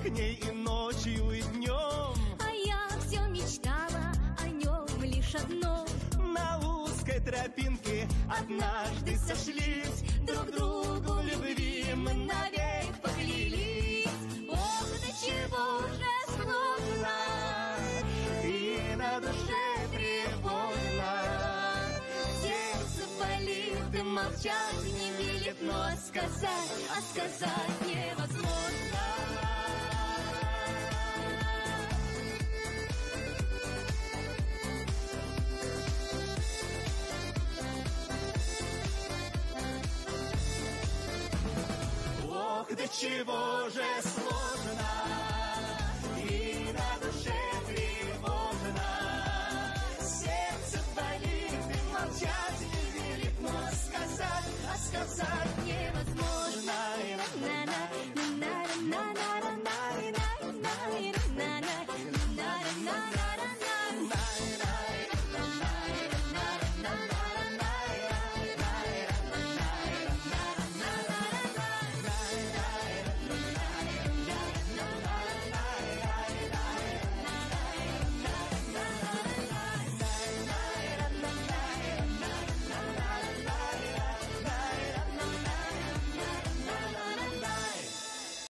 к ней и ночью, и днем. А я все мечтала о нем лишь одном. На узкой тропинке однажды сошлись, друг другу любви мы навек поклялись. Ох, до чего же сложно, и на душе тревожно. сердце болит, и молчать не велит, но сказать невозможно. Ох, до чего же